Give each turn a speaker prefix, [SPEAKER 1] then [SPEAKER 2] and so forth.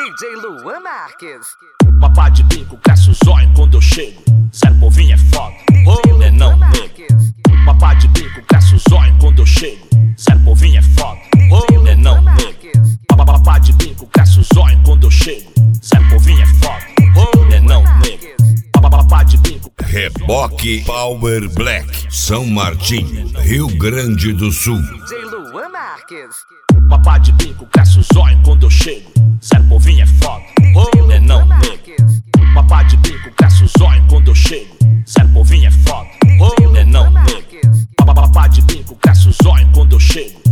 [SPEAKER 1] DJ Luan Marques.
[SPEAKER 2] Papá de bico, cresce o zóio quando eu chego. Zero povinho é foda, oh, é não nego. Papá de bico, cresce o zóio quando eu chego. Zero povinho é foda, oh, é não nego. Papá de bico, cresce o zóio quando eu chego. Zero povinho é foda, oh, é não nego. Papá de bico.
[SPEAKER 3] Reboque Power Black, São Martinho, Rio Grande do Sul.
[SPEAKER 1] DJ Luan Marques.
[SPEAKER 2] Papá de bico, cresce o zóio quando eu chego. Zero povinho é foda, oh, é não nego. Papá de bico, cresce o zóio quando eu chego. Zero povinho é foda, oh, é não nego. Papá de bico, cresce o zóio quando eu chego.